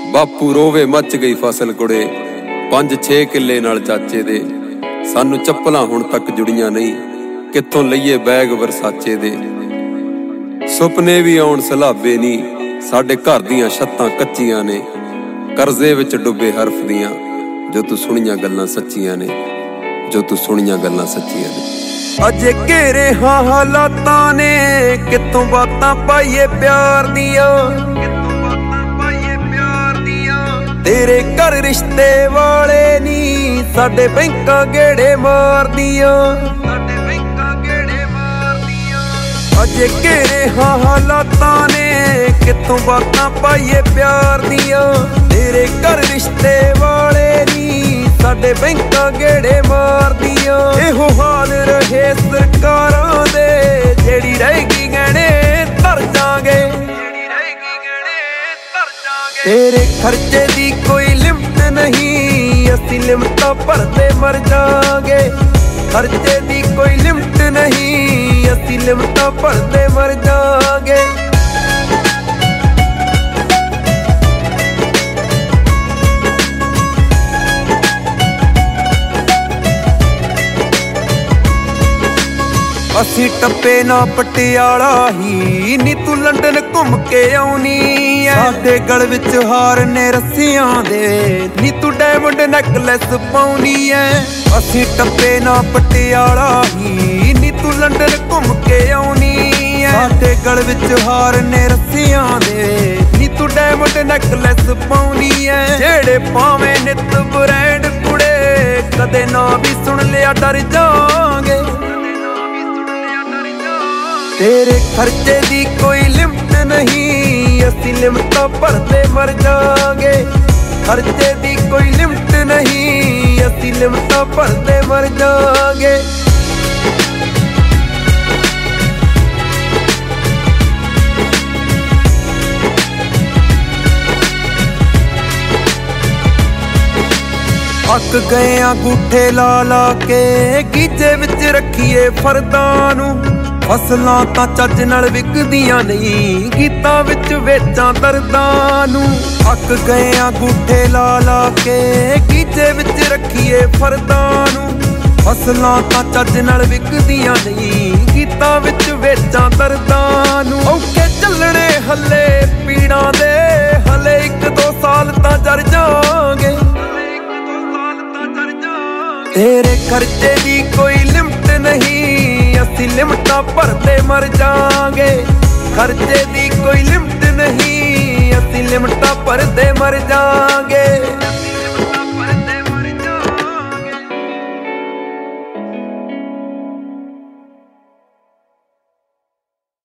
ਬਾਪੂ ਰੋਵੇ ਮੱਚ ਗਈ ਫਸਲ ਕੁੜੇ 5-6 ਕਿੱਲੇ ਨਾਲ ਚਾਚੇ ਦੇ। ਸਾਨੂੰ ਚੱਪਲਾਂ ਹੁਣ ਤੱਕ ਜੁੜੀਆਂ ਨਹੀਂ, ਕਿੱਥੋਂ ਲਈਏ ਬੈਗ ਵਰਸਾਚੇ ਦੇ। ਸੁਪਨੇ ਵੀ ਆਉਣ ਸਲਾਬੇ ਨਹੀਂ, ਸਾਡੇ ਘਰ ਦੀਆਂ ਛੱਤਾਂ ਕੱਚੀਆਂ ਨੇ। ਕਰਜ਼ੇ ਵਿੱਚ ਡੁੱਬੇ ਹਰਫ ਦੀਆਂ ਜੋ ਤੂੰ ਸੁਣੀਆਂ ਗੱਲਾਂ ਸੱਚੀਆਂ ਨੇ, ਜੋ ਤੂੰ ਸੁਣੀਆਂ ਗੱਲਾਂ ਸੱਚੀਆਂ ਨੇ। ਅਜੇ ਘੇਰੇ ਹਾਂ ਹਾਲਾਤਾਂ ਨੇ, ਕਿੱਥੋਂ ਬਾਤਾਂ ਪਾਈਏ ਪਿਆਰ ਦੀਆਂ। ਤੇਰੇ ਘਰ ਰਿਸ਼ਤੇ ਵਾਲੇ ਨੀ, ਸਾਡੇ ਬੈਂਕਾਂ ਗੇੜੇ ਮਾਰਦੀਆਂ। ਅਜੇ ਘੇਰੇ ਹਾਂ ਹਾਲਾਤਾਂ ਨੇ, ਕਿੱਥੋਂ ਬਾਤਾਂ ਪਾਈਏ ਪਿਆਰ ਦੀਆਂ। ਤੇਰੇ ਘਰ ਰਿਸ਼ਤੇ ਵਾਲੇ ਨੀ, ਸਾਡੇ ਬੈਂਕਾਂ ਗੇੜੇ ਮਾਰਦੀਆਂ। ਇਹੋ ਹਾਲ ਰਹੇ ਸਰਕਾਰਾਂ ਦੇ, ਜਿਹੜੀ ਰਹੇਗੀ ਗਹਿਣੇ ਧਰ ਜਾਗੇ। ਤੇਰੇ ਖਰਚੇ ਦੀ ਕੋਈ ਲਿਮਟ ਨਹੀਂ, ਅਸੀਂ ਲਿਮਟਾਂ ਭਰਦੇ ਮਰ ਜਾਗੇ। ਖਰਚੇ ਦੀ ਕੋਈ ਲਿਮਟ ਨਹੀਂ, ਅਸੀਂ ਲਿਮਟਾਂ ਭਰਦੇ ਮਰ ਜਾਗੇ। ਅਸੀਂ ਟੱਪੇ ਨਾ ਪਟਿਆਲਾ ਹੀ, ਨੀ ਤੂੰ ਲੰਡਨ ਘੁੰਮ ਕੇ ਆਉਣੀ ਐ। ਸਾਡੇ ਗਲ ਵਿੱਚ ਹਾਰ ਨੇ ਰੱਸਿਆਂ ਦੇ, ਨੀ ਤੂੰ ਡਾਇਮੰਡ ਨੈਕਲੈਸ ਪਾਉਣੀ ਐ। ਅਸੀਂ ਟੱਪੇ ਨਾ ਪਟਿਆਲਾ ਹੀ, ਨੀ ਤੂੰ ਲੰਡਨ ਘੁੰਮ ਕੇ ਆਉਣੀ ਐ। ਸਾਡੇ ਗਲ ਵਿੱਚ ਹਾਰ ਨੇ ਰੱਸਿਆਂ ਦੇ, ਨੀ ਤੂੰ ਡਾਇਮੰਡ ਨੈਕਲੈਸ ਪਾਉਣੀ ਐ। ਜਿਹੜੇ ਪਾਵੇਂ ਨਿੱਤ ਬ੍ਰੈਂਡ ਕੁੜੇ, ਕਦੇ ਨਾ ਵੀ ਸੁਣ ਲਿਆ ਡਰ ਜਾਵਾਂਗੇ। ਤੇਰੇ ਖਰਚੇ ਦੀ ਕੋਈ ਲਿਮਟ ਨਹੀਂ, ਅਸੀਂ ਲਿਮਟਾਂ ਭਰਦੇ ਮਰ ਜਾਗੇ। ਖਰਚੇ ਦੀ ਕੋਈ ਲਿਮਟ ਨਹੀਂ, ਅਸੀਂ ਲਿਮਟਾਂ ਭਰਦੇ ਮਰ ਜਾਗੇ। ਅੱਕ ਗਏ ਆ ਗੂਠੇ ਲਾ ਲਾ ਕੇ, ਗੀਜੇ ਵਿੱਚ ਰੱਖੀਏ ਫਰਦਾਂ ਨੂੰ। ਫਸਲਾਂ ਤਾਂ ਚੱਜ ਨਾਲ ਵਿਕਦੀਆਂ ਨਹੀਂ, ਗੀਤਾਂ ਵਿੱਚ ਵੇਚਾਂ ਦਰਦਾਂ ਨੂੰ। ਅੱਕ ਗਏ ਆ ਗੂਠੇ ਲਾ ਲਾ ਕੇ, ਗੀਜੇ ਵਿੱਚ ਰੱਖੀਏ ਫਰਦਾਂ ਨੂੰ। ਫਸਲਾਂ ਤਾਂ ਚੱਜ ਨਾਲ ਵਿਕਦੀਆਂ ਨਹੀਂ, ਗੀਤਾਂ ਵਿੱਚ ਵੇਚਾਂ ਦਰਦਾਂ ਨੂੰ। ਔਖੇ ਚੱਲਣੇ ਹੱਲੇ ਪੀੜਾਂ ਦੇ, ਹਲੇ 1-2 ਸਾਲ ਤਾਂ ਜਰ ਜਾਵਾਂਗੇ। ਤੇਰੇ ਖਰਚੇ ਦੀ ਕੋਈ ਲਿਮਟ ਨਹੀਂ, ਅਸੀਂ ਲਿਮਟਾਂ ਭਰਦੇ ਮਰ ਜਾਗੇ। ਖਰਚੇ ਦੀ ਕੋਈ ਲਿਮਟ ਨਹੀਂ, ਅਸੀਂ ਲਿਮਟਾਂ ਭਰਦੇ ਮਰ ਜਾਗੇ।